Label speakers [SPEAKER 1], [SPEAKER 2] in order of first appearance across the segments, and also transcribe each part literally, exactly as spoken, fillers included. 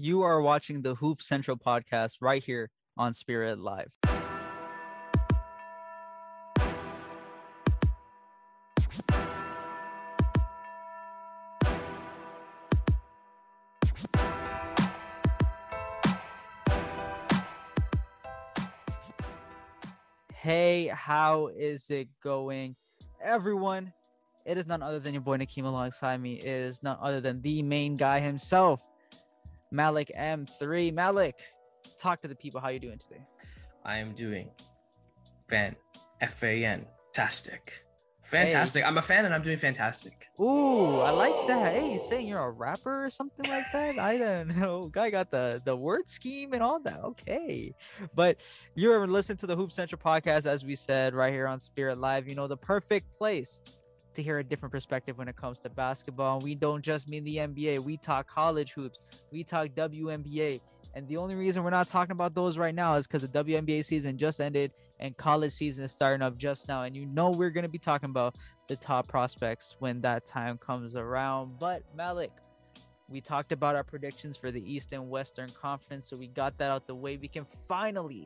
[SPEAKER 1] You are watching the Hoop Central podcast right here on Spirit Live. Hey, how is it going, everyone? It is none other than your boy Nakeem alongside me. It is none other than the main guy himself, Malik M three. Malik, talk to the people. How you doing today?
[SPEAKER 2] I am doing fan F A N tastic. Fantastic. Hey. I'm a fan and I'm doing fantastic.
[SPEAKER 1] Ooh, I like that. Hey, saying you're a rapper or something like that? I don't know. Guy got the, the word scheme and all that. Okay. But you're listening to the Hoop Central podcast, as we said, right here on Spirit Live. You know, the perfect place to hear a different perspective when it comes to basketball. And we don't just mean the N B A. We talk college hoops. We talk W N B A. And the only reason we're not talking about those right now is because the W N B A season just ended and college season is starting up just now. And you know we're going to be talking about the top prospects when that time comes around. But Malik, we talked about our predictions for the East and Western Conference. So we got that out the way. We can finally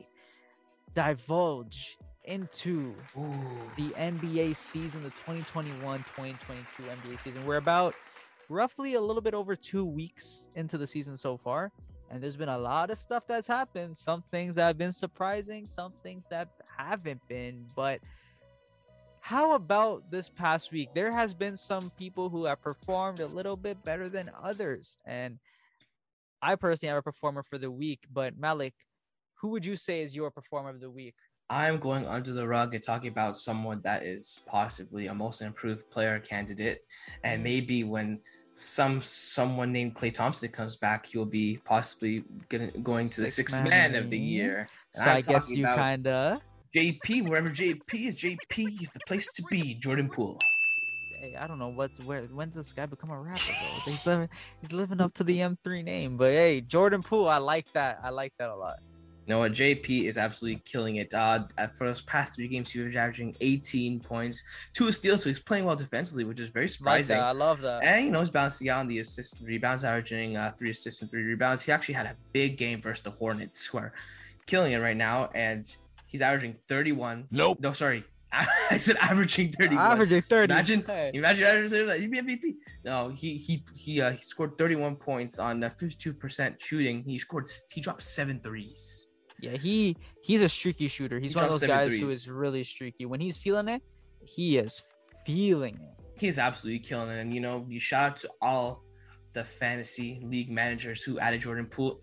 [SPEAKER 1] divulge into Ooh. the N B A season, the twenty twenty-one twenty twenty-two N B A season. We're about roughly a little bit over two weeks into the season so far. And there's been a lot of stuff that's happened. Some things that have been surprising, some things that haven't been. But how about this past week? There has been some people who have performed a little bit better than others. And I personally have a performer for the week. But Malik, who would you say is your performer of the week?
[SPEAKER 2] I'm going under the rug and talking about someone that is possibly a most improved player candidate. And maybe when some someone named Klay Thompson comes back, he'll be possibly gonna, going to the sixth, sixth man, man of the year.
[SPEAKER 1] And so I'm I guess you kind of
[SPEAKER 2] J P, wherever J P is, J P is the place to be. Jordan Poole.
[SPEAKER 1] Hey, I don't know what's where. When does this guy become a rapper? Though? He's living, he's living up to the M three name. But hey, Jordan Poole, I like that. I like that a lot.
[SPEAKER 2] You know what? J P is absolutely killing it. Uh, for those past three games, he was averaging eighteen points, two steals, so he's playing well defensively, which is very surprising.
[SPEAKER 1] Like I love that.
[SPEAKER 2] And, you know, he's bouncing out on the assists and rebounds, averaging uh, three assists and three rebounds. He actually had a big game versus the Hornets, who are killing it right now, and he's averaging thirty-one.
[SPEAKER 3] Nope.
[SPEAKER 2] No, sorry. I said averaging thirty-one.
[SPEAKER 1] Averaging thirty.
[SPEAKER 2] Imagine, hey. imagine averaging thirty. He'd be M V P. No, he he he uh, he scored thirty-one points on uh, fifty-two percent shooting. He scored. He dropped seven threes.
[SPEAKER 1] Yeah, he he's a streaky shooter. He's he one of those guys threes. who is really streaky. When he's feeling it, he is feeling it.
[SPEAKER 2] He's absolutely killing it. And, you know, you shout out to all the fantasy league managers who added Jordan Poole.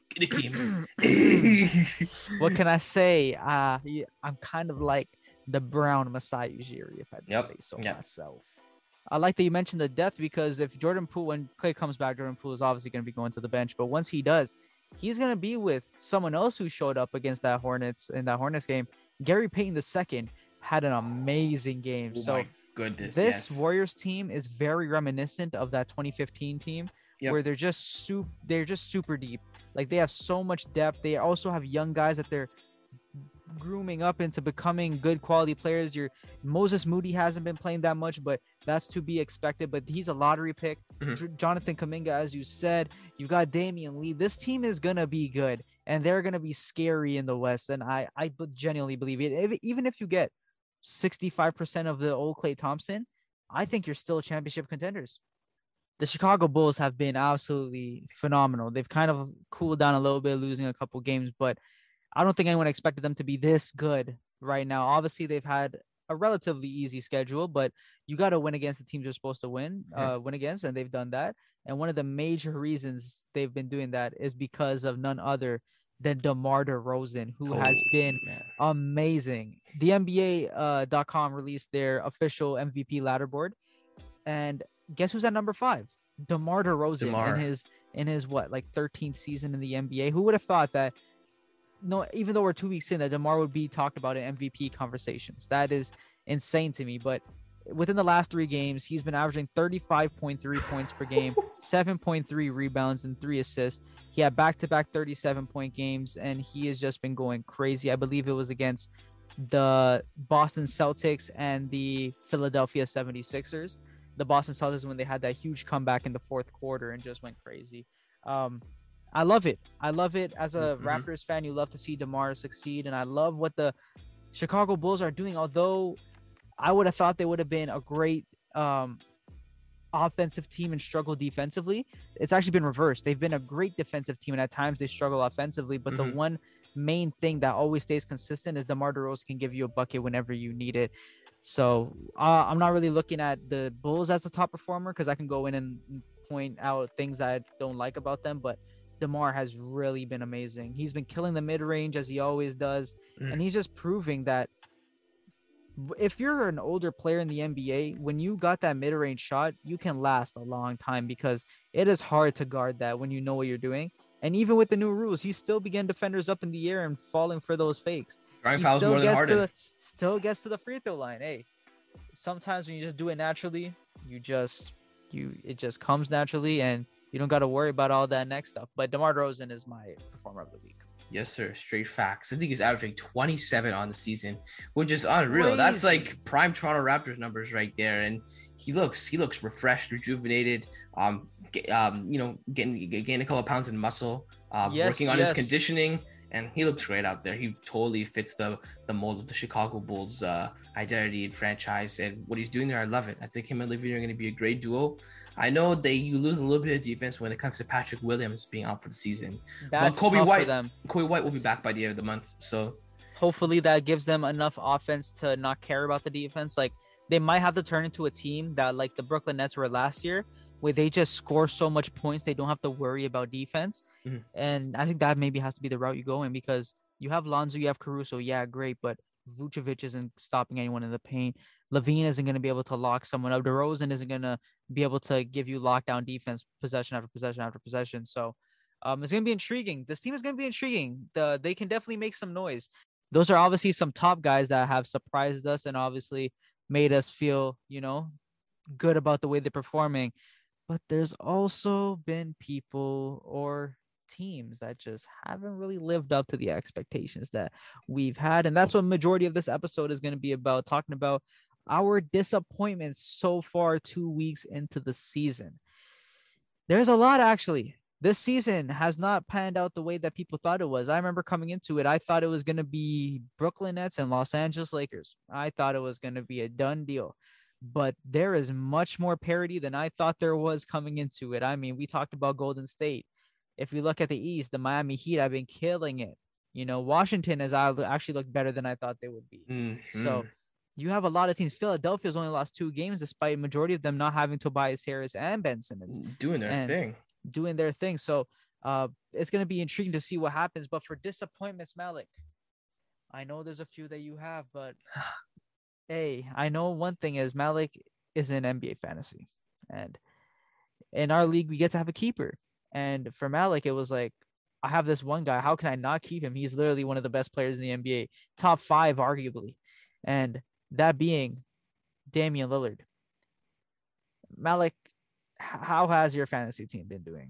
[SPEAKER 1] What can I say? Uh, I'm kind of like the Brown Masai Ujiri, if I do yep. say so yep. myself. I like that you mentioned the depth because if Jordan Poole, when Klay comes back, Jordan Poole is obviously going to be going to the bench. But once he does, he's going to be with someone else who showed up against that Hornets in that Hornets game. Gary Payton the second had an amazing game.
[SPEAKER 2] Oh
[SPEAKER 1] so
[SPEAKER 2] my goodness,
[SPEAKER 1] this
[SPEAKER 2] yes.
[SPEAKER 1] Warriors team is very reminiscent of that twenty fifteen team yep. where they're just super, they're just super deep. Like they have so much depth. They also have young guys that they're grooming up into becoming good quality players. Your Moses Moody hasn't been playing that much, but that's to be expected. But he's a lottery pick. Mm-hmm. Jonathan Kuminga, as you said, you got Damian Lee. This team is gonna be good, and they're gonna be scary in the West. And I, I genuinely believe it. If, even if you get sixty-five percent of the old Klay Thompson, I think you're still championship contenders. The Chicago Bulls have been absolutely phenomenal. They've kind of cooled down a little bit, losing a couple games, but I don't think anyone expected them to be this good right now. Obviously, they've had a relatively easy schedule, but you got to win against the teams you're supposed to win, yeah. uh, win against, and they've done that. And one of the major reasons they've been doing that is because of none other than DeMar DeRozan, who oh, has been man. amazing. The N B A dot com uh, released their official M V P ladder board, and guess who's at number five? DeMar DeRozan DeMar. in his in his what like thirteenth season in the N B A. Who would have thought that? No, even though we're two weeks in, that DeMar would be talked about in M V P conversations. That is insane to me. But within the last three games, he's been averaging thirty-five point three points per game, seven point three rebounds, and three assists. He had back-to-back thirty-seven point games, and he has just been going crazy. I believe it was against the Boston Celtics and the Philadelphia seventy-sixers. The Boston Celtics when they had that huge comeback in the fourth quarter and just went crazy. Um, I love it. I love it. As a
[SPEAKER 2] Mm-hmm.
[SPEAKER 1] Raptors fan, you love to see DeMar succeed, and I love what the Chicago Bulls are doing. Although I would have thought they would have been a great um, offensive team and struggle defensively, it's actually been reversed. They've been a great defensive team, and at times they struggle offensively. But
[SPEAKER 2] Mm-hmm.
[SPEAKER 1] the one main thing that always stays consistent is DeMar DeRozan can give you a bucket whenever you need it. So uh, I'm not really looking at the Bulls as a top performer because I can go in and point out things that I don't like about them, but DeMar has really been amazing. He's been killing the mid-range as he always does,
[SPEAKER 2] Mm.
[SPEAKER 1] and he's just proving that if you're an older player in the N B A, when you got that mid-range shot, you can last a long time because it is hard to guard that when you know what you're doing. And even with the new rules, he still began defenders up in the air and falling for those fakes.
[SPEAKER 2] Drawing
[SPEAKER 1] He
[SPEAKER 2] fouls
[SPEAKER 1] still
[SPEAKER 2] more than
[SPEAKER 1] gets
[SPEAKER 2] Harden.
[SPEAKER 1] to the, still gets to the free throw line. Hey, sometimes when you just do it naturally, you just you it just comes naturally, and you don't got to worry about all that next stuff. But DeMar DeRozan is my performer of the week.
[SPEAKER 2] Yes, sir. Straight facts. I think he's averaging twenty-seven on the season, which is unreal. Crazy. That's like prime Toronto Raptors numbers right there. And he looks he looks refreshed, rejuvenated. Um, get, um, you know, getting getting a couple of pounds in muscle. Um, yes, working on yes. his conditioning, and he looks great out there. He totally fits the the mold of the Chicago Bulls uh, identity and franchise, and what he's doing there, I love it. I think him and LaVine are going to be a great duo. I know they you lose a little bit of defense when it comes to Patrick Williams being out for the season.
[SPEAKER 1] That's
[SPEAKER 2] but Kobe
[SPEAKER 1] tough
[SPEAKER 2] White,
[SPEAKER 1] for them.
[SPEAKER 2] Kobe White will be back by the end of the month. So
[SPEAKER 1] hopefully that gives them enough offense to not care about the defense. Like they might have to turn into a team that like the Brooklyn Nets were last year, where they just score so much points they don't have to worry about defense. Mm-hmm. And I think that maybe has to be the route you go in because you have Lonzo, you have Caruso, yeah, great, but Vucevic isn't stopping anyone in the paint. LaVine isn't going to be able to lock someone up. DeRozan isn't going to be able to give you lockdown defense possession after possession after possession. So um, it's going to be intriguing. This team is going to be intriguing. The, they can definitely make some noise. Those are obviously some top guys that have surprised us and obviously made us feel, you know, good about the way they're performing. But there's also been people or teams that just haven't really lived up to the expectations that we've had. And that's what majority of this episode is going to be about, talking about our disappointments so far two weeks into the season. There's a lot, actually. This season has not panned out the way that people thought it was. I remember coming into it, I thought it was going to be Brooklyn Nets and Los Angeles Lakers. I thought it was going to be a done deal. But there is much more parity than I thought there was coming into it. I mean, we talked about Golden State. If we look at the East, the Miami Heat have been killing it. You know, Washington has actually looked better than I thought they would be. Mm-hmm. So you have a lot of teams. Philadelphia's only lost two games, despite a majority of them not having Tobias Harris and Ben Simmons.
[SPEAKER 2] Doing their thing.
[SPEAKER 1] Doing their thing. So uh, it's going to be intriguing to see what happens. But for disappointments, Malik, I know there's a few that you have, but hey, I know one thing is Malik is in N B A fantasy. And in our league, we get to have a keeper. And for Malik, it was like, I have this one guy. How can I not keep him? He's literally one of the best players in the N B A. Top five, arguably. And that being Damian Lillard. Malik, how has your fantasy team been doing?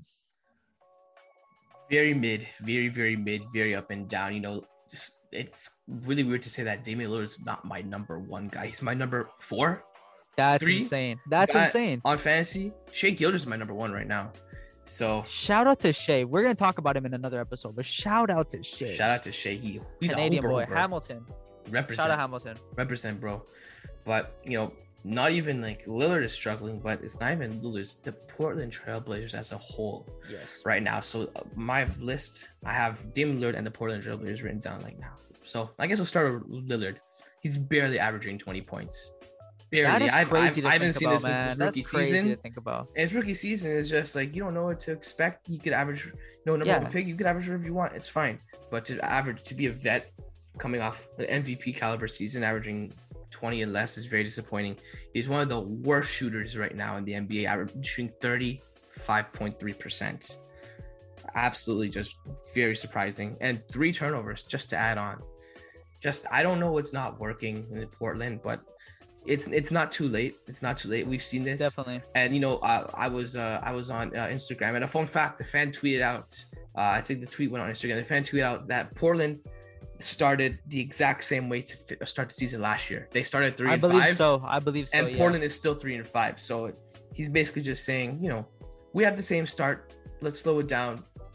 [SPEAKER 2] Very mid, very, very mid, very up and down. You know, just it's really weird to say that Damian Lillard's not my number one guy. He's my number four.
[SPEAKER 1] That's
[SPEAKER 2] three
[SPEAKER 1] insane. That's
[SPEAKER 2] guy
[SPEAKER 1] insane.
[SPEAKER 2] On fantasy, Shai Gilgeous is my number one right now. So
[SPEAKER 1] shout out to Shai. We're gonna talk about him in another episode, but shout out to Shai.
[SPEAKER 2] Shout out to Shai. He, he's
[SPEAKER 1] Canadian
[SPEAKER 2] a hooper,
[SPEAKER 1] boy,
[SPEAKER 2] bro.
[SPEAKER 1] Hamilton.
[SPEAKER 2] Represent.
[SPEAKER 1] Shout out Hamilton.
[SPEAKER 2] Represent, bro. But you know, not even like Lillard is struggling, but it's not even Lillard. It's the Portland Trailblazers as a whole.
[SPEAKER 1] Yes.
[SPEAKER 2] Right now, so uh, my list, I have Damian Lillard and the Portland Trailblazers written down like now. So I guess we'll start with Lillard. He's barely averaging twenty points. Barely.
[SPEAKER 1] That is
[SPEAKER 2] I've,
[SPEAKER 1] crazy
[SPEAKER 2] I've,
[SPEAKER 1] to
[SPEAKER 2] I haven't
[SPEAKER 1] think
[SPEAKER 2] seen
[SPEAKER 1] about,
[SPEAKER 2] this since
[SPEAKER 1] man.
[SPEAKER 2] his
[SPEAKER 1] That's
[SPEAKER 2] rookie
[SPEAKER 1] crazy
[SPEAKER 2] season.
[SPEAKER 1] to think about.
[SPEAKER 2] And his rookie season is just like you don't know what to expect. He could average, you know, number
[SPEAKER 1] Yeah.
[SPEAKER 2] one pick. You could average whatever you want. It's fine. But to average, to be a vet, coming off the M V P caliber season, averaging twenty and less is very disappointing. He's one of the worst shooters right now in the N B A, averaging shooting thirty-five point three percent. Absolutely just very surprising. And three turnovers just to add on. Just, I don't know what's not working in Portland, but it's it's not too late. It's not too late. We've seen this.
[SPEAKER 1] Definitely.
[SPEAKER 2] And, you know, uh, I was uh, I was on uh, Instagram, and a fun fact, the fan tweeted out, uh, I think the tweet went on Instagram, the fan tweeted out that Portland started the exact same way to fit, start the season last year. They started three
[SPEAKER 1] I
[SPEAKER 2] and
[SPEAKER 1] believe
[SPEAKER 2] five.
[SPEAKER 1] so. I believe so.
[SPEAKER 2] And
[SPEAKER 1] yeah.
[SPEAKER 2] Portland is still three and five. So he's basically just saying, you know, we have the same start. Let's slow it down.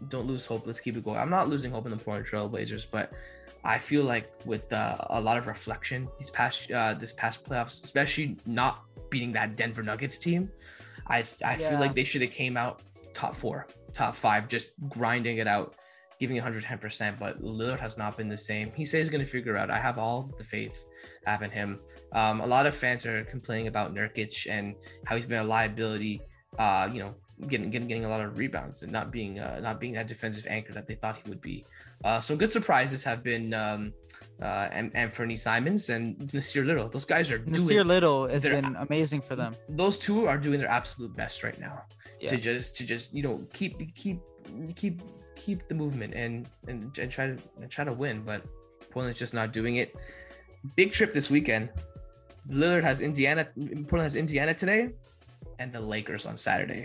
[SPEAKER 2] don't lose hope. Let's keep it going. I'm not losing hope in the Portland Trail Blazers, but I feel like with uh, a lot of reflection these past uh, this past playoffs, especially not beating that Denver Nuggets team, I I yeah. feel like they should have came out top four, top five, just grinding it out, giving one hundred ten percent. But Lillard has not been the same. He says he's going to figure it out. I have all the faith I have in him. Um, a lot of fans are complaining about Nurkic and how he's been a liability. Uh, you know, getting getting getting a lot of rebounds and not being uh, not being that defensive anchor that they thought he would be. Uh, some good surprises have been um, uh, Anthony Simons and Nasir Little. Those guys are doing.
[SPEAKER 1] Nasir Little has been amazing for them.
[SPEAKER 2] Those two are doing their absolute best right now.
[SPEAKER 1] Yeah.
[SPEAKER 2] To just to just you know keep keep keep keep the movement and and, and try to and try to win. But Portland's just not doing it. Big trip this weekend. Lillard has Indiana. Portland has Indiana today, and the Lakers on Saturday.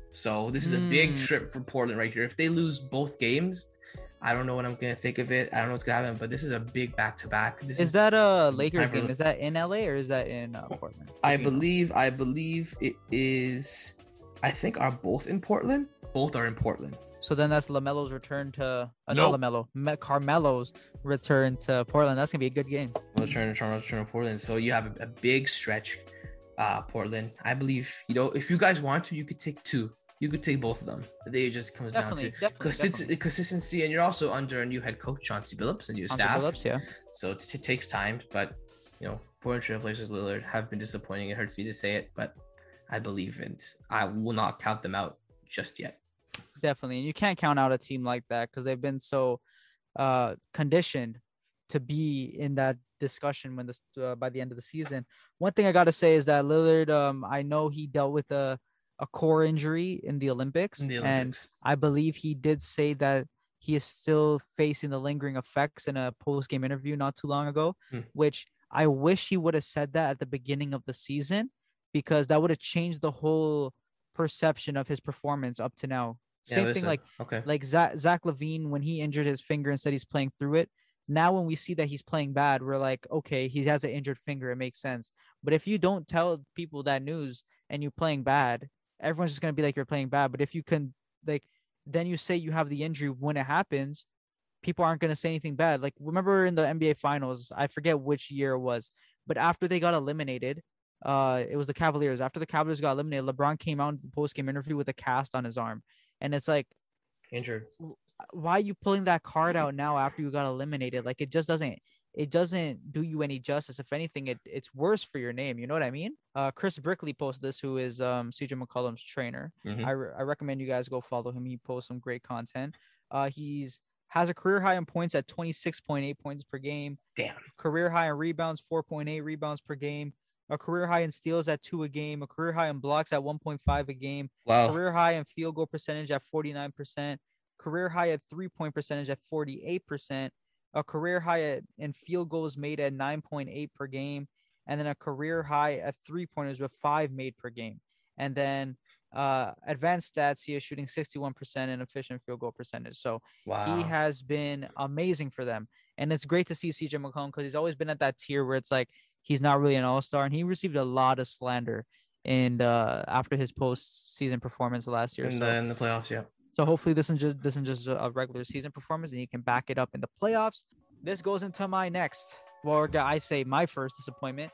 [SPEAKER 2] So this is a big mm. trip for Portland right here. If they lose both games, I don't know what I'm gonna think of it. I don't know what's gonna happen, but this is a big back-to-back. This
[SPEAKER 1] is, is that a Lakers game? Is that in L A or is that in uh, Portland?
[SPEAKER 2] I believe, know? I believe it is. I think are both in Portland. Both are in Portland.
[SPEAKER 1] So then that's LaMelo's return to uh, nope. not LaMelo, Carmelo's return to Portland. That's gonna be a good game.
[SPEAKER 2] Return to return to Portland. So you have a, a big stretch, uh, Portland. I believe you know if you guys want to, you could take two. You could take both of them. They just comes
[SPEAKER 1] definitely,
[SPEAKER 2] down to consistency, consistency, and you're also under a new head coach, Chauncey Billups, and your
[SPEAKER 1] Chauncey
[SPEAKER 2] staff.
[SPEAKER 1] Billups, yeah.
[SPEAKER 2] So it, it takes time, but you know, Portland Trail Blazers Lillard have been disappointing. It hurts me to say it, but I believe it. I will not count them out just yet.
[SPEAKER 1] Definitely, and you can't count out a team like that because they've been so uh, conditioned to be in that discussion when this uh, by the end of the season. One thing I got to say is that Lillard, um, I know he dealt with a. a core injury in the Olympics,
[SPEAKER 2] in the Olympics.
[SPEAKER 1] And I believe he did say that he is still facing the lingering effects in a post-game interview not too long ago, hmm. which I wish he would have said that at the beginning of the season because that would have changed the whole perception of his performance up to now. Same yeah, thing like
[SPEAKER 2] okay.
[SPEAKER 1] like Zach, Zach LaVine when he injured his finger and said he's playing through it. Now when we see that he's playing bad, we're like, okay, he has an injured finger. It makes sense. But if you don't tell people that news and you're playing bad, everyone's just going to be like, you're playing bad. But if you can, like, then you say you have the injury when it happens, people aren't going to say anything bad. Like, remember in the N B A finals, I forget which year it was, but after they got eliminated, uh, it was the Cavaliers. After the Cavaliers got eliminated, LeBron came out in the post-game interview with a cast on his arm. And it's like,
[SPEAKER 2] injured.
[SPEAKER 1] Why are you pulling that card out now after you got eliminated? Like, it just doesn't, it doesn't do you any justice. If anything, it, it's worse for your name. You know what I mean? Uh, Chris Brickley posted this, who is um, C J McCollum's trainer.
[SPEAKER 2] Mm-hmm.
[SPEAKER 1] I, re- I recommend you guys go follow him. He posts some great content. Uh, he's has a career high in points at twenty-six point eight points per game.
[SPEAKER 2] Damn.
[SPEAKER 1] Career high in rebounds, four point eight rebounds per game. A career high in steals at two a game. A career high in blocks at one point five a game.
[SPEAKER 2] Wow.
[SPEAKER 1] Career high in field goal percentage at forty-nine percent. Career high at three-point percentage at forty-eight percent. A career high at, in field goals made at nine point eight per game, and then a career high at three-pointers with five made per game. And then uh, advanced stats, he is shooting sixty-one percent in efficient field goal percentage. So
[SPEAKER 2] wow.
[SPEAKER 1] He has been amazing for them. And it's great to see C J McCollum because he's always been at that tier where it's like he's not really an all-star, and he received a lot of slander in uh, after his post-season performance last year.
[SPEAKER 2] In,
[SPEAKER 1] so,
[SPEAKER 2] the, in the playoffs, yeah.
[SPEAKER 1] So hopefully this is just this is just a regular season performance, and you can back it up in the playoffs. This goes into my next, well, I say my first disappointment,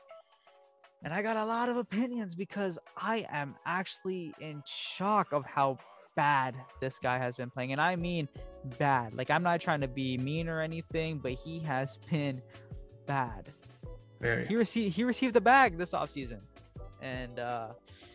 [SPEAKER 1] and I got a lot of opinions because I am actually in shock of how bad this guy has been playing, and I mean bad. Like, I'm not trying to be mean or anything, but he has been bad.
[SPEAKER 2] Very.
[SPEAKER 1] He received he received the bag this offseason, and uh.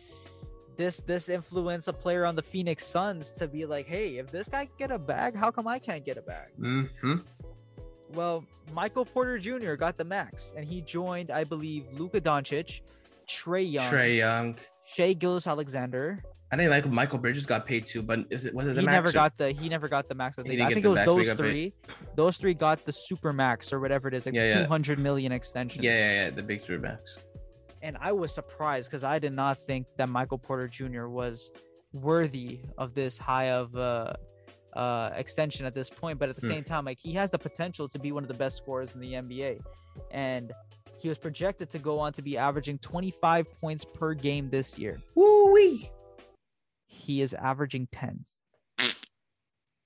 [SPEAKER 1] This this influenced a player on the Phoenix Suns to be like, hey, if this guy can get a bag, how come I can't get a bag?
[SPEAKER 2] Mm-hmm.
[SPEAKER 1] Well, Michael Porter Junior got the max, and he joined, I believe, Luka Doncic, Trae Young,
[SPEAKER 2] Trae Young,
[SPEAKER 1] Shai Gilgeous-Alexander.
[SPEAKER 2] I think like Michael Bridges got paid too, but is it was it the
[SPEAKER 1] he
[SPEAKER 2] max?
[SPEAKER 1] Never
[SPEAKER 2] or...
[SPEAKER 1] got the he never got the max that they got. I think
[SPEAKER 2] it
[SPEAKER 1] was
[SPEAKER 2] max,
[SPEAKER 1] those three. Paid. Those three got the super max or whatever it is, like
[SPEAKER 2] yeah, yeah.
[SPEAKER 1] two hundred million extension.
[SPEAKER 2] Yeah, yeah, yeah, the big super max.
[SPEAKER 1] And I was surprised because I did not think that Michael Porter Junior was worthy of this high of uh, uh, extension at this point. But at the hmm. same time, like, he has the potential to be one of the best scorers in the N B A. And he was projected to go on to be averaging twenty-five points per game this year.
[SPEAKER 2] Woo-wee!
[SPEAKER 1] He is averaging ten.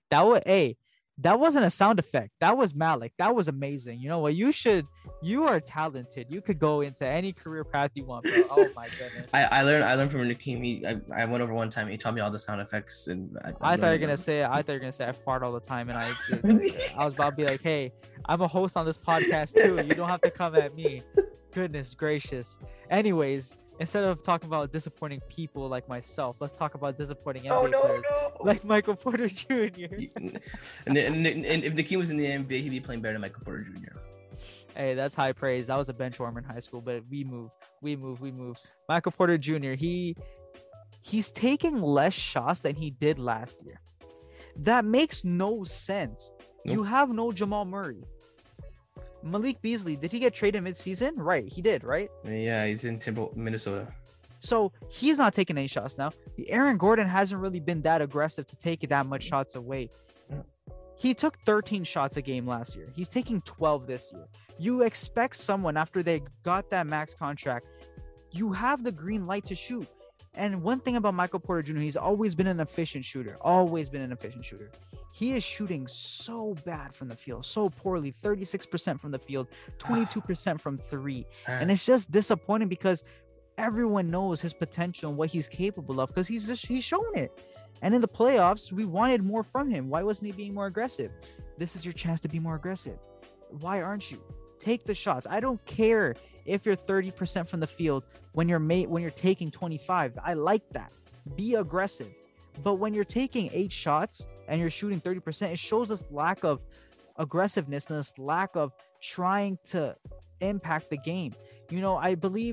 [SPEAKER 1] That was a. That wasn't a sound effect. That was Malik. That was amazing. You know what? You should. You are talented. You could go into any career path you want, bro. Oh my goodness.
[SPEAKER 2] I, I learned I learned from Nakeem. He I, I went over one time. He taught me all the sound effects, and I,
[SPEAKER 1] I thought you were gonna them. say. I thought you were gonna say I fart all the time, and I just. I was about to be like, hey, I'm a host on this podcast too. You don't have to come at me. Goodness gracious. Anyways. Instead of talking about disappointing people like myself, let's talk about disappointing N B A
[SPEAKER 2] oh, no,
[SPEAKER 1] players
[SPEAKER 2] no.
[SPEAKER 1] like Michael Porter Junior
[SPEAKER 2] and, and, and, and if Nakeem was in the N B A, he'd be playing better than Michael Porter Junior
[SPEAKER 1] Hey, that's high praise. I was a bench warmer in high school, but we move, we move, we move. Michael Porter Junior He he's taking less shots than he did last year. That makes no sense. Nope. You have no Jamal Murray. Malik Beasley, did he get traded mid-season? Right, he did, right?
[SPEAKER 2] Yeah, he's in Timber, Minnesota.
[SPEAKER 1] So he's not taking any shots now. Aaron Gordon hasn't really been that aggressive to take that much shots away. Yeah. He took thirteen shots a game last year. He's taking twelve this year. You expect someone after they got that max contract, you have the green light to shoot. And one thing about Michael Porter Junior, he's always been an efficient shooter. Always been an efficient shooter. He is shooting so bad from the field, so poorly. thirty-six percent from the field, twenty-two percent from three. And it's just disappointing because everyone knows his potential and what he's capable of because he's just, he's shown it. And in the playoffs, we wanted more from him. Why wasn't he being more aggressive? This is your chance to be more aggressive. Why aren't you? Take the shots. I don't care if you're thirty percent from the field when you're made when you're taking twenty-five. I like that. Be aggressive. But when you're taking eight shots and you're shooting thirty percent, it shows this lack of aggressiveness and this lack of trying to impact the game. You know, I believe,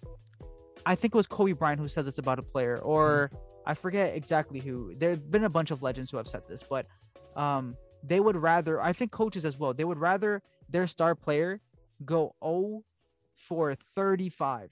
[SPEAKER 1] I think it was Kobe Bryant who said this about a player, or I forget exactly who. There have been a bunch of legends who have said this, but um, they would rather, I think coaches as well, they would rather their star player go zero for thirty-five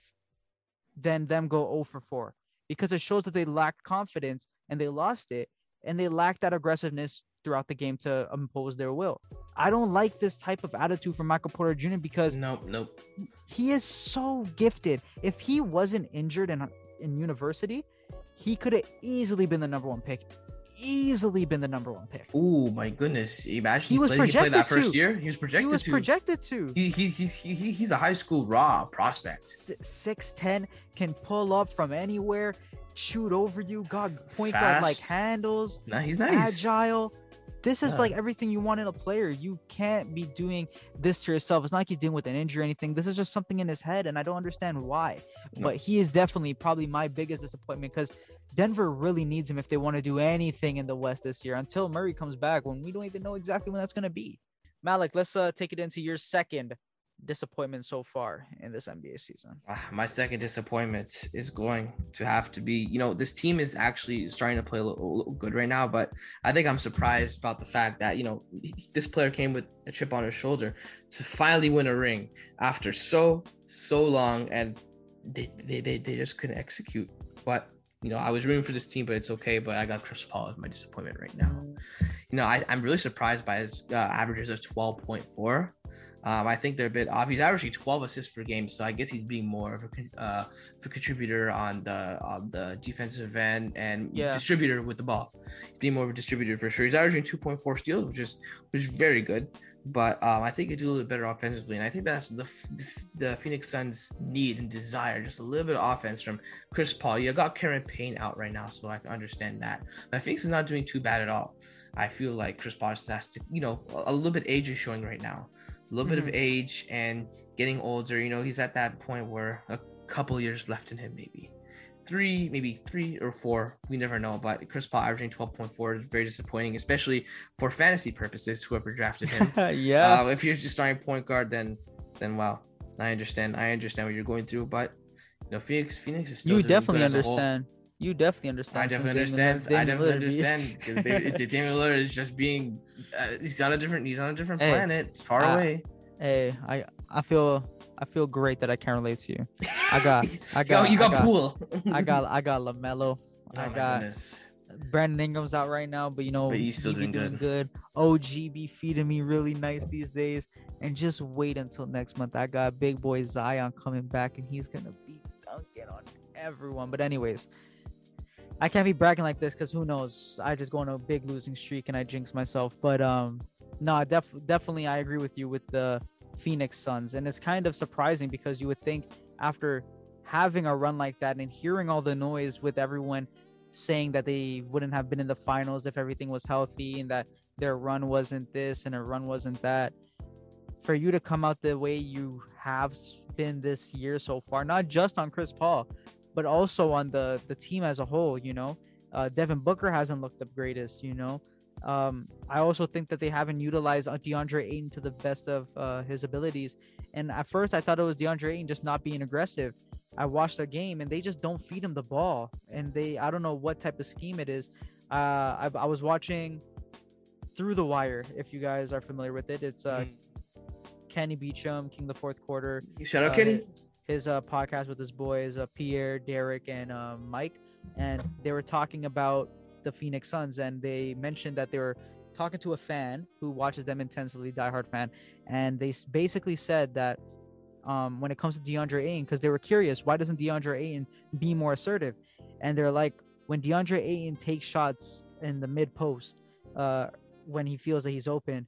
[SPEAKER 1] than them go zero for four, because it shows that they lacked confidence and they lost it, and they lacked that aggressiveness throughout the game to impose their will. I don't like this type of attitude from Michael Porter Junior because
[SPEAKER 2] nope, nope.
[SPEAKER 1] he is so gifted. If he wasn't injured in in university, he could have easily been the number one pick. Easily been the number one pick.
[SPEAKER 2] Oh my goodness! Imagine
[SPEAKER 1] he,
[SPEAKER 2] he,
[SPEAKER 1] was
[SPEAKER 2] played, he played that first
[SPEAKER 1] to.
[SPEAKER 2] year. He was projected
[SPEAKER 1] he was
[SPEAKER 2] to.
[SPEAKER 1] projected to.
[SPEAKER 2] He, he, he's he, he's a high school raw prospect.
[SPEAKER 1] six ten, can pull up from anywhere, shoot over you. God, point
[SPEAKER 2] Fast.
[SPEAKER 1] guard like handles.
[SPEAKER 2] Nah, he's nice.
[SPEAKER 1] Agile. This is
[SPEAKER 2] yeah.
[SPEAKER 1] like everything you want in a player. You can't be doing this to yourself. It's not like he's dealing with an injury or anything. This is just something in his head, and I don't understand why. No. But he is definitely probably my biggest disappointment because Denver really needs him if they want to do anything in the West this year until Murray comes back, when we don't even know exactly when that's going to be. Malik, let's uh, take it into your second disappointment so far in this N B A season.
[SPEAKER 2] Uh, my second disappointment is going to have to be, you know, this team is actually starting to play a little, a little good right now, but I think I'm surprised about the fact that, you know, this player came with a chip on his shoulder to finally win a ring after so, so long, and they, they, they, they just couldn't execute. But you know, I was rooting for this team, but it's okay. But I got Chris Paul as my disappointment right now. You know, I, I'm really surprised by his uh, averages of twelve point four. Um, I think they're a bit off. He's averaging twelve assists per game, so I guess he's being more of a, uh, of a contributor on the on the defensive end and
[SPEAKER 1] yeah.
[SPEAKER 2] distributor with the ball. He's being more of a distributor for sure. He's averaging two point four steals, which is which is very good. But um, I think he do a little bit better offensively, and I think that's the, the the Phoenix Suns need and desire, just a little bit of offense from Chris Paul. You got Cameron Payne out right now, so I can understand that. But Phoenix is not doing too bad at all. I feel like Chris Paul just has to, you know, a little bit age is showing right now, a little mm-hmm. bit of age and getting older. You know, he's at that point where a couple years left in him, maybe. Three, maybe three or four. We never know. But Chris Paul averaging twelve point four is very disappointing, especially for fantasy purposes. Whoever drafted him,
[SPEAKER 1] yeah.
[SPEAKER 2] Uh, if you're just starting point guard, then then wow, I understand. I understand what you're going through. But you know, Phoenix, Phoenix is still.
[SPEAKER 1] You
[SPEAKER 2] doing
[SPEAKER 1] definitely
[SPEAKER 2] good
[SPEAKER 1] understand. You definitely understand.
[SPEAKER 2] I definitely understand. I definitely understand. Because Damian Lillard is just being. Uh, he's on a different. He's on a different
[SPEAKER 1] hey,
[SPEAKER 2] planet. It's far
[SPEAKER 1] I,
[SPEAKER 2] away.
[SPEAKER 1] Hey, I I feel. I feel great that I can relate to you. I got, I got,
[SPEAKER 2] Yo, you got,
[SPEAKER 1] I got
[SPEAKER 2] Poole.
[SPEAKER 1] I got, I got LaMelo.
[SPEAKER 2] Oh
[SPEAKER 1] I got
[SPEAKER 2] goodness.
[SPEAKER 1] Brandon Ingram's out right now, but you know,
[SPEAKER 2] but he's still doing,
[SPEAKER 1] doing
[SPEAKER 2] good.
[SPEAKER 1] good. O G be feeding me really nice these days, and just wait until next month. I got big boy Zion coming back, and he's gonna be dunking on everyone. But anyways, I can't be bragging like this because who knows? I just go on a big losing streak and I jinx myself. But um, no, def- definitely I agree with you with the Phoenix Suns, and it's kind of surprising because you would think after having a run like that and hearing all the noise with everyone saying that they wouldn't have been in the finals if everything was healthy and that their run wasn't this and their run wasn't that, for you to come out the way you have been this year so far, not just on Chris Paul, but also on the the team as a whole, you know, uh, Devin Booker hasn't looked the greatest, you know. Um, I also think that they haven't utilized DeAndre Ayton to the best of uh, his abilities. And at first, I thought it was DeAndre Ayton just not being aggressive. I watched their game, and they just don't feed him the ball. And they, I don't know what type of scheme it is. Uh, I, I was watching Through the Wire, if you guys are familiar with it. It's uh, mm. Kenny Beecham, King of the Fourth Quarter.
[SPEAKER 2] Shout out
[SPEAKER 1] uh,
[SPEAKER 2] Kenny.
[SPEAKER 1] His uh, podcast with his boys, uh, Pierre, Derek, and uh, Mike. And they were talking about the Phoenix Suns, and they mentioned that they were talking to a fan who watches them intensely, diehard fan, and they basically said that um, when it comes to DeAndre Ayton, because they were curious, why doesn't DeAndre Ayton be more assertive? And they're like, when DeAndre Ayton takes shots in the mid post, uh, when he feels that he's open,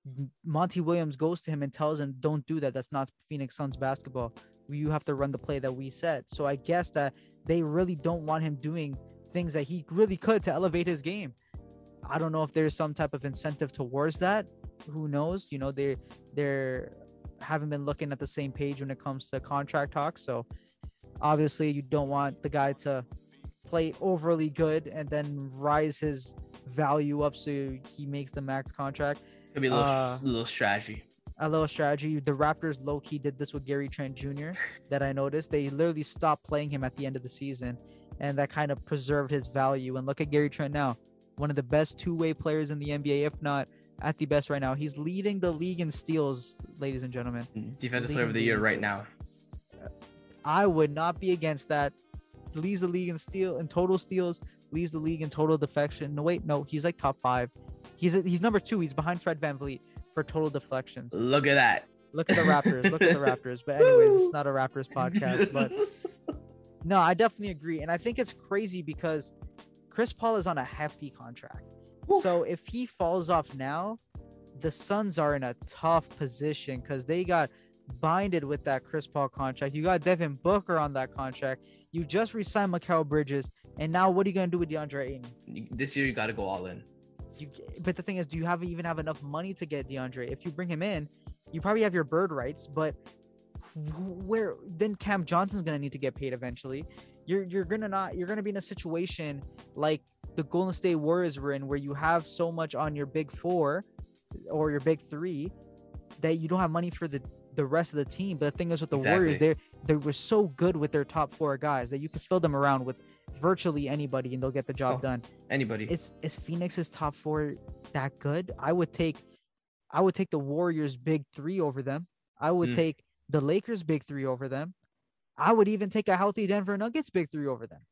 [SPEAKER 1] Monty Williams goes to him and tells him, don't do that. That's not Phoenix Suns basketball. You have to run the play that we said. So I guess that they really don't want him doing things that he really could to elevate his game. I don't know if there's some type of incentive towards that. Who knows? You know, they they're haven't been looking at the same page when it comes to contract talks. So obviously you don't want the guy to play overly good and then rise his value up so he makes the max contract.
[SPEAKER 2] Could be a little,
[SPEAKER 1] uh,
[SPEAKER 2] little strategy.
[SPEAKER 1] A little strategy. The Raptors low-key did this with Gary Trent Junior that I noticed. They literally stopped playing him at the end of the season, and that kind of preserved his value. And look at Gary Trent now, one of the best two-way players in the N B A, if not at the best right now. He's leading the league in steals, ladies and gentlemen.
[SPEAKER 2] Defensive player of the year right now.
[SPEAKER 1] I would not be against that. Leads the league in steal in total steals, leads the league in total deflection. No, wait, no, he's like top five. He's he's number two. He's behind Fred VanVleet for total deflections.
[SPEAKER 2] Look at that.
[SPEAKER 1] Look at the Raptors. Look at the Raptors. But anyways, it's not a Raptors podcast. But no, I definitely agree. And I think it's crazy because Chris Paul is on a hefty contract. Oof. So if he falls off now, the Suns are in a tough position because they got binded with that Chris Paul contract. You got Devin Booker on that contract. You just re-signed Mikal Bridges. And now what are you going to do with DeAndre Ayton?
[SPEAKER 2] This year, you got to go all in.
[SPEAKER 1] You, but the thing is, do you have even have enough money to get DeAndre? If you bring him in, you probably have your bird rights, but where then Cam Johnson's gonna need to get paid eventually. You're you're gonna not you're gonna be in a situation like the Golden State Warriors were in, where you have so much on your big four or your big three that you don't have money for the the rest of the team. But the thing is with the exactly. Warriors, they they were so good with their top four guys that you could fill them around with virtually anybody and they'll get the job oh, done.
[SPEAKER 2] Anybody.
[SPEAKER 1] Is is Phoenix's top four that good? I would take I would take the Warriors big three over them. I would mm. take the Lakers big three over them. I would even take a healthy Denver Nuggets big three over them.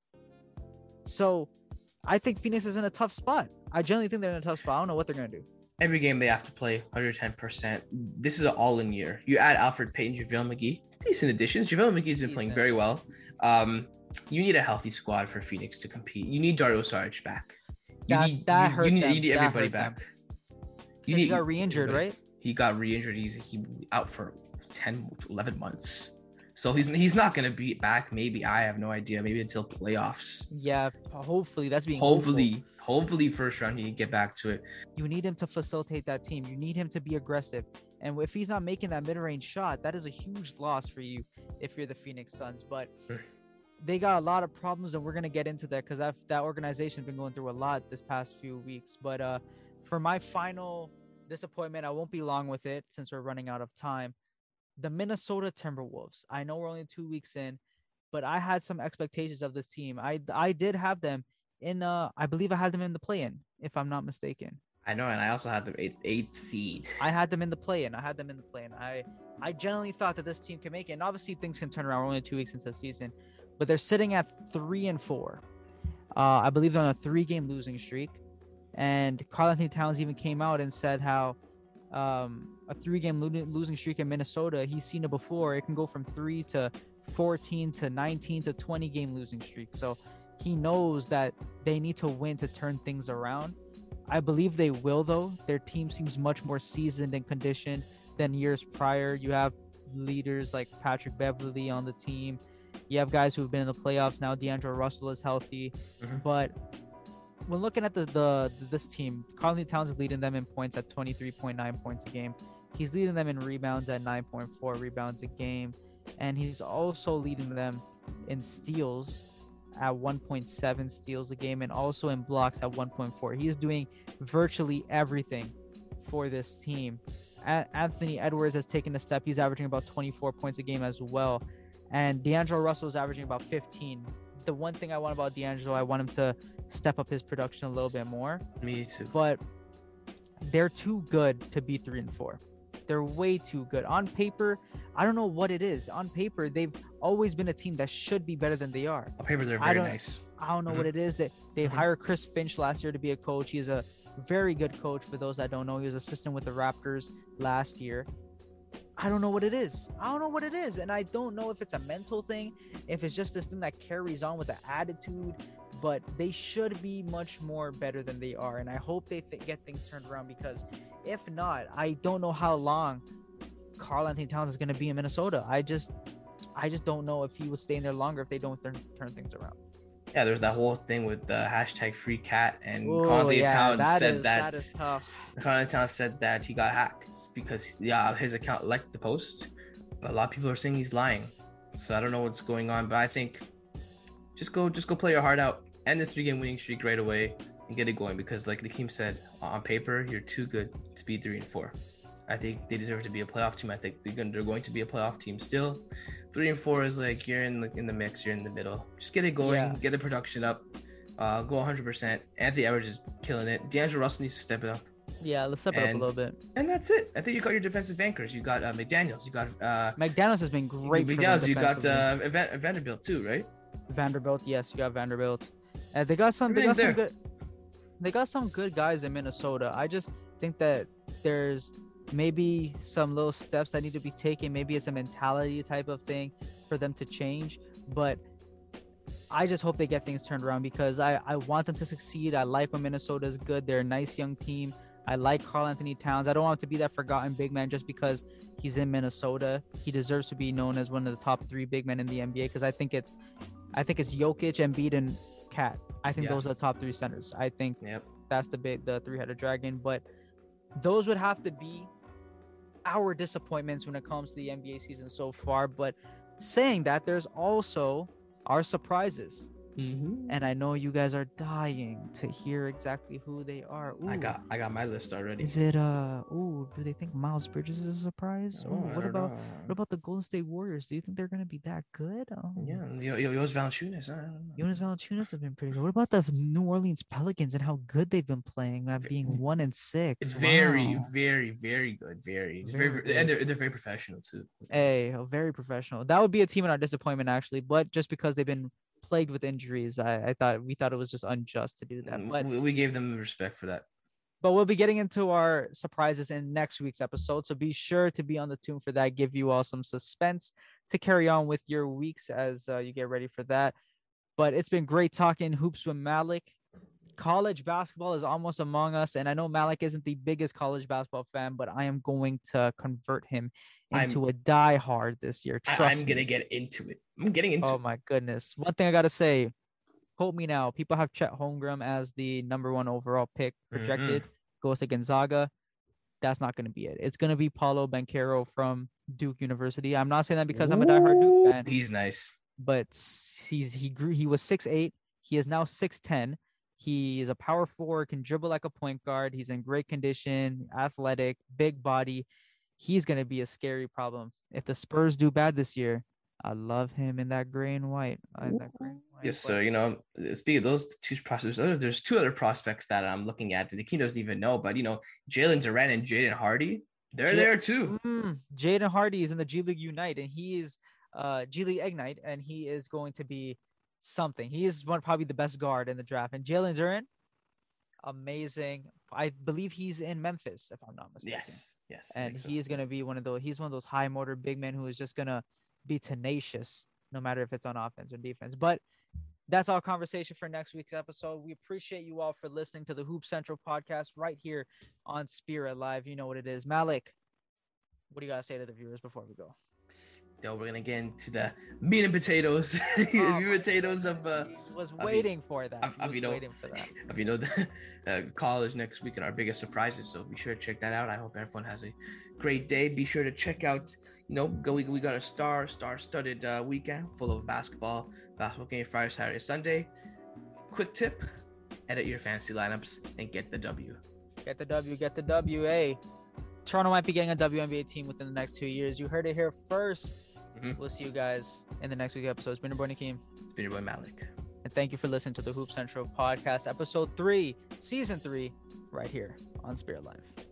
[SPEAKER 1] So I think Phoenix is in a tough spot. I generally think they're in a tough spot. I don't know what they're gonna do.
[SPEAKER 2] Every game they have to play one hundred ten percent. This is an all-in year. You add Alfred Payton, JaVale McGee, decent additions. JaVale McGee's been decent. playing very well. Um, you need a healthy squad for Phoenix to compete. You need Dario Saric back. You
[SPEAKER 1] That's,
[SPEAKER 2] need,
[SPEAKER 1] that
[SPEAKER 2] you,
[SPEAKER 1] hurt
[SPEAKER 2] you need,
[SPEAKER 1] them.
[SPEAKER 2] you need
[SPEAKER 1] that
[SPEAKER 2] everybody back.
[SPEAKER 1] Them.
[SPEAKER 2] You need,
[SPEAKER 1] he got re-injured, right?
[SPEAKER 2] He got re-injured. He's he out for ten to eleven months. So he's he's not going to be back. Maybe. I have no idea. Maybe until playoffs.
[SPEAKER 1] Yeah, hopefully. That's being
[SPEAKER 2] Hopefully.
[SPEAKER 1] hopeful.
[SPEAKER 2] Hopefully first round he can get back to it.
[SPEAKER 1] You need him to facilitate that team. You need him to be aggressive. And if he's not making that mid-range shot, that is a huge loss for you if you're the Phoenix Suns. But they got a lot of problems, and we're going to get into that because that, that organization's been going through a lot this past few weeks. But uh, for my final disappointment, I won't be long with it since we're running out of time. The Minnesota Timberwolves. I know we're only two weeks in, but I had some expectations of this team. I, I did have them in, uh, I believe I had them in the play-in, if I'm not mistaken.
[SPEAKER 2] I know, and I also had them eighth, eighth seed.
[SPEAKER 1] I had them in the play-in. I had them in the play-in. I, I generally thought that this team can make it, and obviously things can turn around. We're only two weeks into the season, but they're sitting at three and four. Uh, I believe they're on a three-game losing streak, and Karl-Anthony Towns even came out and said how um, a three-game lo- losing streak in Minnesota, he's seen it before. It can go from three to fourteen to nineteen to twenty-game losing streak. So he knows that they need to win to turn things around. I believe they will, though. Their team seems much more seasoned and conditioned than years prior. You have leaders like Patrick Beverley on the team. You have guys who've been in the playoffs now. D'Angelo Russell is healthy. Mm-hmm. But when looking at the, the this team, Karl-Anthony Towns is leading them in points at twenty-three point nine points a game. He's leading them in rebounds at nine point four rebounds a game. And he's also leading them in steals at one point seven steals a game, and also in blocks at one point four. He is doing virtually everything for this team. A- Anthony Edwards has taken a step. He's averaging about twenty-four points a game as well. And D'Angelo Russell is averaging about fifteen. The one thing I want about D'Angelo, I want him to step up his production a little bit more.
[SPEAKER 2] Me too.
[SPEAKER 1] But they're too good to be three and four. They're way too good. On paper, I don't know what it is. On paper, they've always been a team that should be better than they are.
[SPEAKER 2] On paper, they're very nice.
[SPEAKER 1] I don't know mm-hmm. what it is. That they, they mm-hmm. hired Chris Finch last year to be a coach. He's a very good coach. For those that don't know, he was assistant with the Raptors last year. I don't know what it is. I don't know what it is. And I don't know if it's a mental thing, if it's just this thing that carries on with the attitude, but they should be much more better than they are. And I hope they th- get things turned around, because if not, I don't know how long Karl-Anthony Towns is going to be in Minnesota. I just, I just don't know if he will stay in there longer if they don't turn, turn things around.
[SPEAKER 2] Yeah, there's that whole thing with the hashtag free cat, and Karl-Anthony yeah, Towns that said is, that, that is tough. Karl-Anthony Towns said that he got hacked because yeah, his account liked the post, but a lot of people are saying he's lying. So I don't know what's going on, but I think just go, just go play your heart out, end this three-game winning streak right away, and get it going. Because like the team said, on paper, you're too good to be three and four. I think they deserve to be a playoff team. I think they're going, they're going to be a playoff team still. Three and four is like you're in the in the mix, you're in the middle. Just get it going, yeah. Get the production up, uh, go one hundred percent. Anthony Edwards is killing it. D'Angelo Russell needs to step it up.
[SPEAKER 1] Yeah, let's step
[SPEAKER 2] and,
[SPEAKER 1] it up a little bit.
[SPEAKER 2] And that's it. I think you got your defensive anchors. You got uh, McDaniels. You got uh,
[SPEAKER 1] McDaniels has been great.
[SPEAKER 2] McDaniels. You got uh, Van- Vanderbilt too, right?
[SPEAKER 1] Vanderbilt, yes, you got Vanderbilt. And they got some. They got some good. They got some good guys in Minnesota. I just think that there's maybe some little steps that need to be taken. Maybe it's a mentality type of thing for them to change. But I just hope they get things turned around, because I, I want them to succeed. I like when Minnesota is good. They're a nice young team. I like Karl-Anthony Towns. I don't want him to be that forgotten big man just because he's in Minnesota. He deserves to be known as one of the top three big men in the N B A, because I think it's I think it's Jokic, Embiid, and Cat. I think yeah. those are the top three centers. I think
[SPEAKER 2] yep.
[SPEAKER 1] that's the big the three-headed dragon. But those would have to be our disappointments when it comes to the N B A season so far. But saying that, there's also our surprises.
[SPEAKER 2] Mm-hmm.
[SPEAKER 1] And I know you guys are dying to hear exactly who they are.
[SPEAKER 2] Ooh. I got I got my list already.
[SPEAKER 1] Is it uh ooh, do they think Miles Bridges is a surprise?
[SPEAKER 2] Oh,
[SPEAKER 1] ooh, what about
[SPEAKER 2] know.
[SPEAKER 1] what about the Golden State Warriors? Do you think they're gonna be that good? Oh.
[SPEAKER 2] Yeah, Jonas Valanciunas.
[SPEAKER 1] Jonas Valanciunas has been pretty good. What about the New Orleans Pelicans and how good they've been playing at being one and six?
[SPEAKER 2] It's
[SPEAKER 1] wow.
[SPEAKER 2] very, very, very good. Very, it's very, very and they're they're very professional too.
[SPEAKER 1] Hey, very professional. That would be a team in our disappointment actually, but just because they've been plagued with injuries, I, I thought we thought it was just unjust to do that. But
[SPEAKER 2] we gave them respect for that.
[SPEAKER 1] But we'll be getting into our surprises in next week's episode, so be sure to be on the tune for that. Give you all some suspense to carry on with your weeks as uh, you get ready for that. But it's been great talking hoops with Malik. College basketball is almost among us, and I know Malik isn't the biggest college basketball fan, but I am going to convert him into
[SPEAKER 2] I'm,
[SPEAKER 1] a diehard this year. Trust
[SPEAKER 2] I'm
[SPEAKER 1] me.
[SPEAKER 2] gonna get into it. I'm getting into
[SPEAKER 1] oh
[SPEAKER 2] it.
[SPEAKER 1] my goodness. One thing I gotta say, quote me now. People have Chet Holmgren as the number one overall pick projected. Mm-hmm. Goes to Gonzaga. That's not gonna be it. It's gonna be Paulo Banchero from Duke University. I'm not saying that because Ooh, I'm a diehard Duke fan.
[SPEAKER 2] He's nice.
[SPEAKER 1] But he's he grew he was six eight. He is now six ten. He is a power forward, can dribble like a point guard. He's in great condition, athletic, big body. He's going to be a scary problem. If the Spurs do bad this year, I love him in that gray and white. In that gray and white.
[SPEAKER 2] Yes, so, you know, speaking of those two prospects, there's two other prospects that I'm looking at that the team doesn't even know. But, you know, Jalen Duren and Jaden Hardy, they're J- there too.
[SPEAKER 1] Mm, Jaden Hardy is in the G League Unite, and he is uh, G League Ignite, and he is going to be something. He is one probably the best guard in the draft. And Jalen Duren, amazing. I believe he's in Memphis, if I'm not mistaken.
[SPEAKER 2] Yes, yes.
[SPEAKER 1] And
[SPEAKER 2] so.
[SPEAKER 1] he's gonna be one of those. He's one of those high motor big men who is just gonna be tenacious, no matter if it's on offense or defense. But that's our conversation for next week's episode. We appreciate you all for listening to the Hoop Central podcast right here on Spirit Live. You know what it is. Malik, what do you got to say to the viewers before we go?
[SPEAKER 2] Yo, we're gonna get into the meat and potatoes, oh, meat and potatoes of. Uh,
[SPEAKER 1] was waiting of, for that.
[SPEAKER 2] Of, of,
[SPEAKER 1] was
[SPEAKER 2] you know,
[SPEAKER 1] waiting for that.
[SPEAKER 2] Of you know, the uh, college next week and our biggest surprises. So be sure to check that out. I hope everyone has a great day. Be sure to check out. You know, go, we we got a star star studded uh, weekend full of basketball, basketball game Friday, Saturday, Sunday. Quick tip: edit your fantasy lineups and get the W.
[SPEAKER 1] Get the W. Get the W. Hey, Toronto might be getting a W N B A team within the next two years. You heard it here first. Mm-hmm. We'll see you guys in the next week's episode. It's been your boy Nakeem.
[SPEAKER 2] It's been your boy Malik.
[SPEAKER 1] And thank you for listening to the Hoop Central podcast, episode three, season three, right here on Spirit Live.